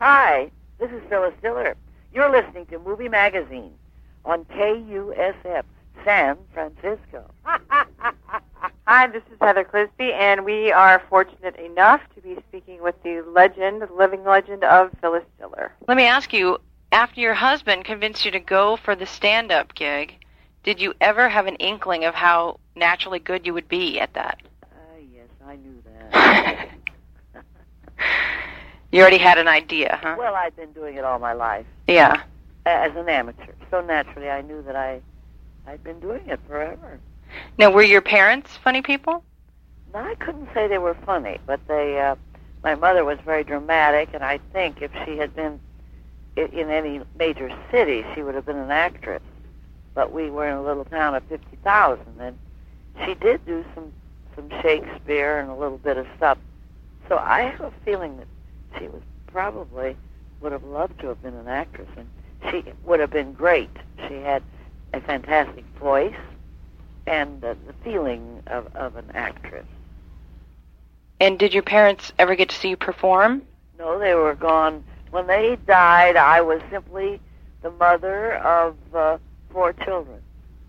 Hi, this is Phyllis Diller. You're listening to Movie Magazine on KUSF, San Francisco. Hi, this is Heather Clisby, and we are fortunate enough to be speaking with the legend, the living legend of Phyllis Diller. Let me ask you, after your husband convinced you to go for the stand-up gig, did you ever have an inkling of how naturally good you would be at that? Yes, I knew that. You already had an idea, huh? Well, I'd been doing it all my life. Yeah. As an amateur. So naturally, I knew that I'd been doing it forever. Now, were your parents funny people? No, I couldn't say they were funny, but my mother was very dramatic, and I think if she had been in any major city, she would have been an actress. But we were in a little town of 50,000, and she did do some Shakespeare and a little bit of stuff. So I have a feeling that she probably would have loved to have been an actress, and she would have been great. She had a fantastic voice and the feeling of an actress. And did your parents ever get to see you perform? No, they were gone. When they died, I was simply the mother of 4 children.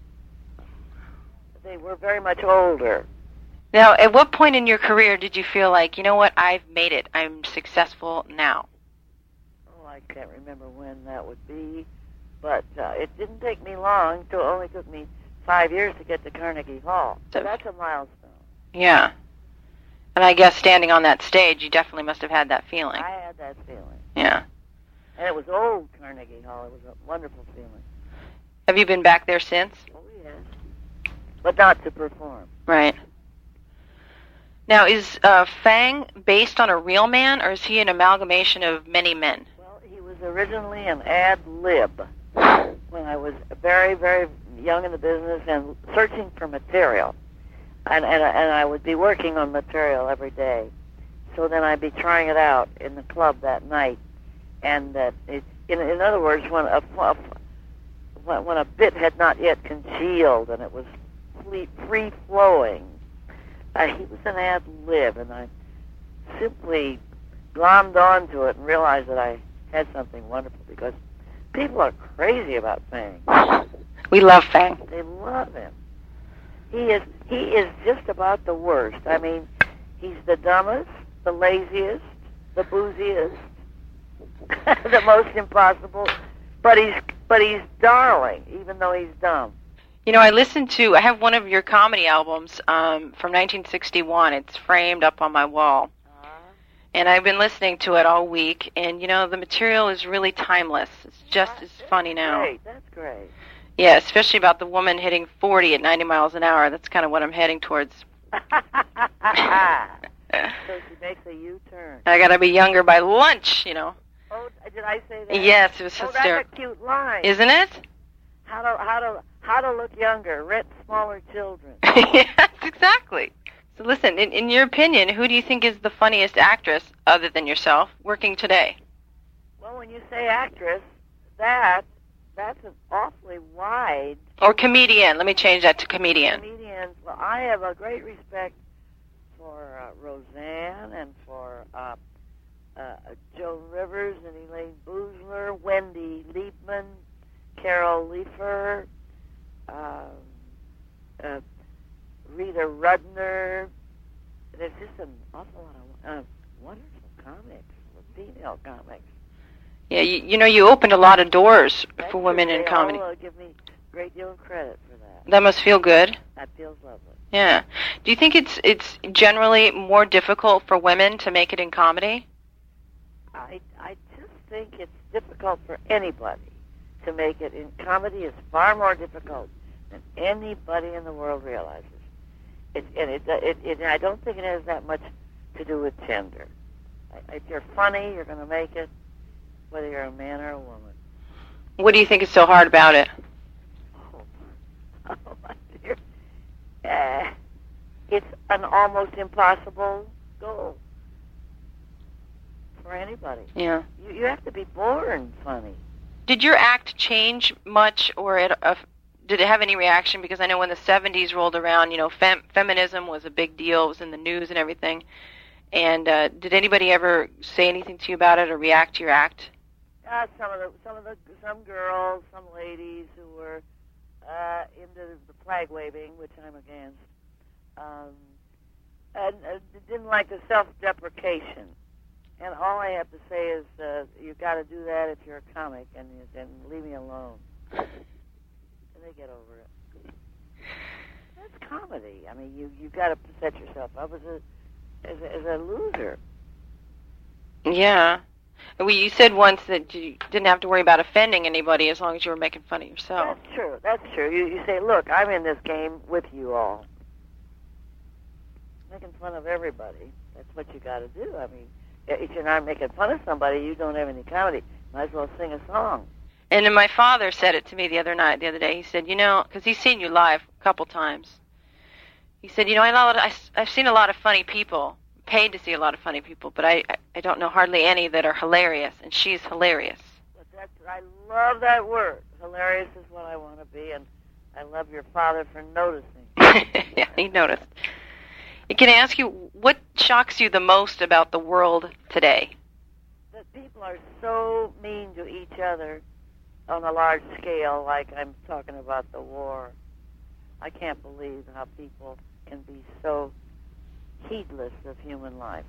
They were very much older. Now, at what point in your career did you feel like, you know what, I've made it, I'm successful now? Oh, I can't remember when that would be, but it didn't take me long. It only took me 5 years to get to Carnegie Hall. So that's a milestone. Yeah. And I guess standing on that stage, you definitely must have had that feeling. I had that feeling. Yeah. And it was old Carnegie Hall. It was a wonderful feeling. Have you been back there since? Oh, yes. But not to perform. Right. Now, is Fang based on a real man, or is he an amalgamation of many men? Well, he was originally an ad lib when I was very, very young in the business and searching for material. And I would be working on material every day. So then I'd be trying it out in the club that night. And in other words, when a bit had not yet congealed and it was free-flowing, he was an ad lib, and I simply glommed onto it and realized that I had something wonderful, because people are crazy about Fang. We love Fang. They love him. He is just about the worst. I mean, he's the dumbest, the laziest, the booziest, the most impossible, but he's darling, even though he's dumb. You know, I have one of your comedy albums from 1961. It's framed up on my wall. And I've been listening to it all week, and, you know, the material is really timeless. It's just as funny now. That's great. Yeah, especially about the woman hitting 40 at 90 miles an hour. That's kind of what I'm heading towards. So she makes a U-turn. I got to be younger by lunch, you know. Oh, did I say that? Yes, it was hysterical. That's a cute line. Isn't it? How to look younger, rent smaller children. Yes, exactly. So listen, in your opinion, who do you think is the funniest actress, other than yourself, working today? Well, when you say actress, that's an awfully wide... Or comedian. Let me change that to comedian. Comedians. Well, I have a great respect for Roseanne and for Joan Rivers and Elaine Boosler, Wendy Liebman, Carol Leifer, Rita Rudner. There's just an awful lot of wonderful comics, female comics. Yeah, you know, you opened a lot of doors for women in comedy. They all give me a great deal of credit for that. That must feel good. That feels lovely. Yeah. Do you think it's generally more difficult for women to make it in comedy? I just think it's difficult for anybody to make it in comedy. Is far more difficult than anybody in the world realizes. I don't think it has that much to do with gender. If you're funny, you're going to make it, whether you're a man or a woman. What do you think is so hard about it? Oh my dear. It's an almost impossible goal for anybody. Yeah. You have to be born funny. Did your act change much, or did it have any reaction? Because I know when the 70s rolled around, you know, feminism was a big deal. It was in the news and everything. And did anybody ever say anything to you about it or react to your act? Some girls, some ladies who were into the flag waving, which I'm against, and didn't like the self-deprecation. And all I have to say is, you've got to do that if you're a comic, and leave me alone. And they get over it. That's comedy. I mean, you've got to set yourself up as a loser. Yeah. Well, you said once that you didn't have to worry about offending anybody as long as you were making fun of yourself. That's true. You say, look, I'm in this game with you all. Making fun of everybody. That's what you got to do. I mean, if you're not making fun of somebody, you don't have any comedy. Might as well sing a song. And then my father said it to me the other day. He said, because he's seen you live a couple times. He said, I've seen a lot of funny people, paid to see a lot of funny people, but I don't know hardly any that are hilarious, and she's hilarious. But I love that word. Hilarious is what I want to be, and I love your father for noticing. Yeah, he noticed. Can I ask you, what shocks you the most about the world today? That people are so mean to each other on a large scale, like I'm talking about the war. I can't believe how people can be so heedless of human life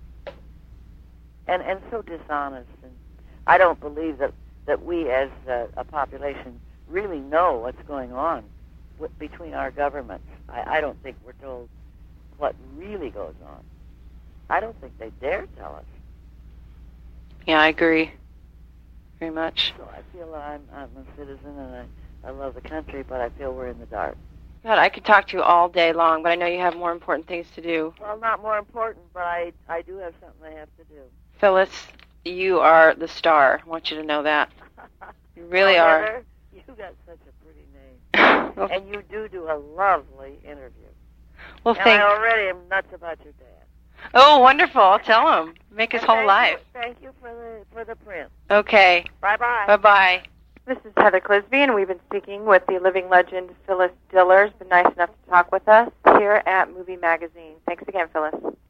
and so dishonest. And I don't believe that we as a population really know what's going on between our governments. I don't think we're told what really goes on. I don't think they dare tell us. Yeah, I agree. Very much. So I feel I'm a citizen and I love the country, but I feel we're in the dark. God, I could talk to you all day long, but I know you have more important things to do. Well, not more important, but I do have something I have to do. Phyllis, you are the star. I want you to know that. You really are. Heather, you got such a pretty name. Well, and you do a lovely interview. Well, and I already am nuts about your dad. Oh, wonderful. I'll tell him. Make his whole life. Thank you for the print. Okay. Bye-bye. Bye-bye. This is Heather Clisby, and we've been speaking with the living legend Phyllis Diller. Has been nice enough to talk with us here at Movie Magazine. Thanks again, Phyllis.